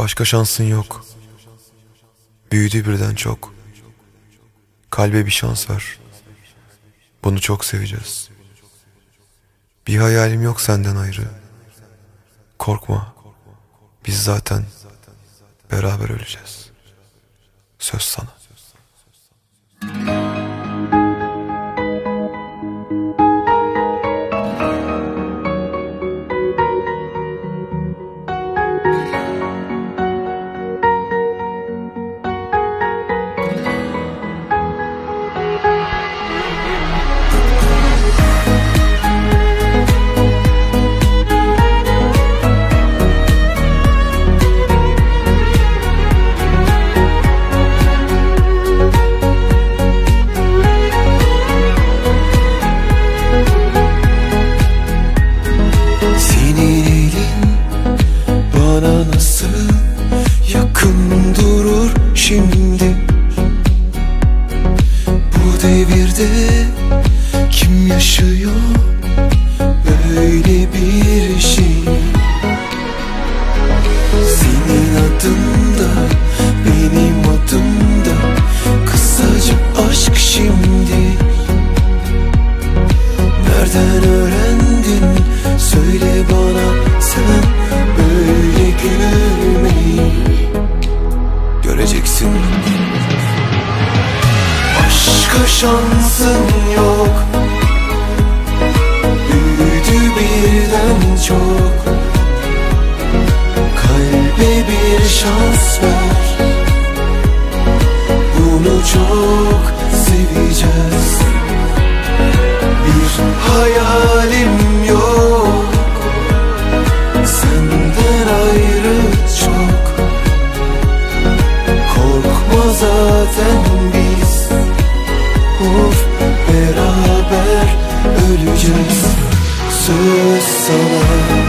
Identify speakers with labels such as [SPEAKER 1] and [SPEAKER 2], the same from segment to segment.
[SPEAKER 1] Başka şansın yok. Büyüdü birden çok. Kalbe bir şans ver. Bunu çok seveceğiz. Bir hayalim yok senden ayrı. Korkma. Biz zaten beraber öleceğiz. Söz sana.
[SPEAKER 2] Yakın durur şimdi. Bu devirde kim yaşıyor böyle bir şey? Senin adın da benim adım da kısacık aşk şimdi. Nereden öğrendin söyle bana sen böyle gülmeyi? Göreceksin, başka şansın yok. Büyüdü birden çok. Kalbe bir şans ver. Bunu çok seveceğiz. Bir hayalim yok senden ayrı çok. Korkma zaten biz, of, beraber öleceğiz. Söz sana.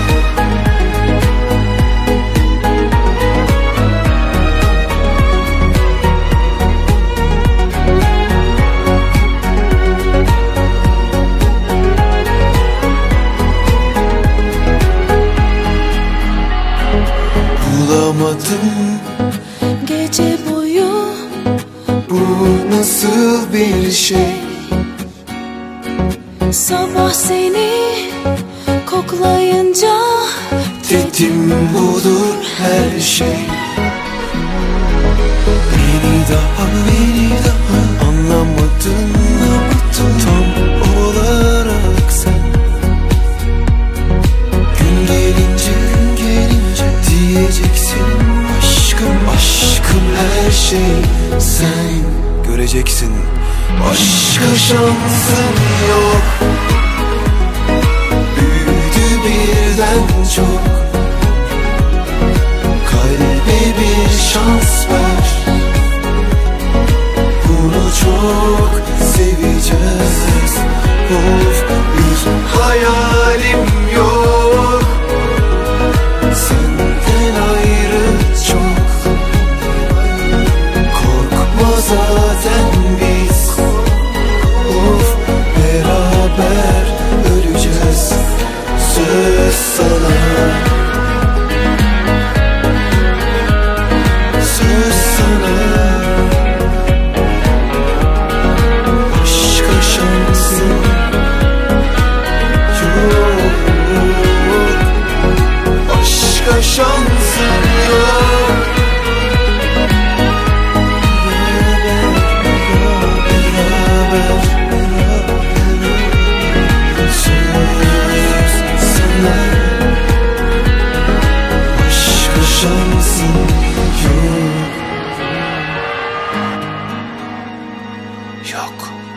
[SPEAKER 2] Bulamadım
[SPEAKER 3] gece boyu,
[SPEAKER 2] bu nasıl bir şey?
[SPEAKER 3] sabah seni koklayınca
[SPEAKER 2] Dedim budur her şey. Beni daha anlamadın tam olarak sen. Gün gelince diyeceksin aşkım her şey sen. Göreceksin, başka şansın yok. Büyüdü birden çok. Kalbe bir şans ver. Bunu çok seveceğiz. Of, bir hayalim yok senden ayrı çok. Korkma zaten biz, of, beraber öleceğiz. Söz sana. Söz sana. Başka şansın yok. Başka şansın yok. Beraber söz sana. Başka şansın yok. Yok.